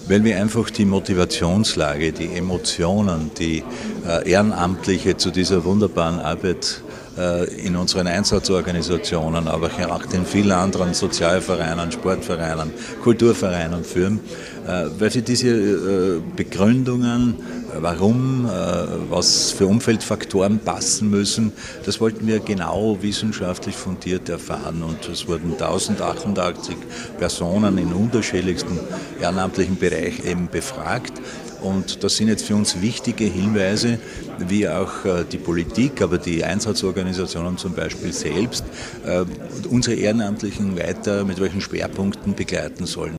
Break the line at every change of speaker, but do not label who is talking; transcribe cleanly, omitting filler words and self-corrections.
Weil wir einfach die Motivationslage, die Emotionen, die Ehrenamtliche zu dieser wunderbaren Arbeit in unseren Einsatzorganisationen, aber auch in vielen anderen Sozialvereinen, Sportvereinen, Kulturvereinen führen, weil sie diese Begründungen, warum, was für Umfeldfaktoren passen müssen, das wollten wir genau wissenschaftlich fundiert erfahren. Und es wurden 1088 Personen in unterschiedlichsten ehrenamtlichen Bereichen eben befragt. Und das sind jetzt für uns wichtige Hinweise, wie auch die Politik, aber die Einsatzorganisationen zum Beispiel selbst, unsere Ehrenamtlichen weiter mit welchen Schwerpunkten begleiten sollen.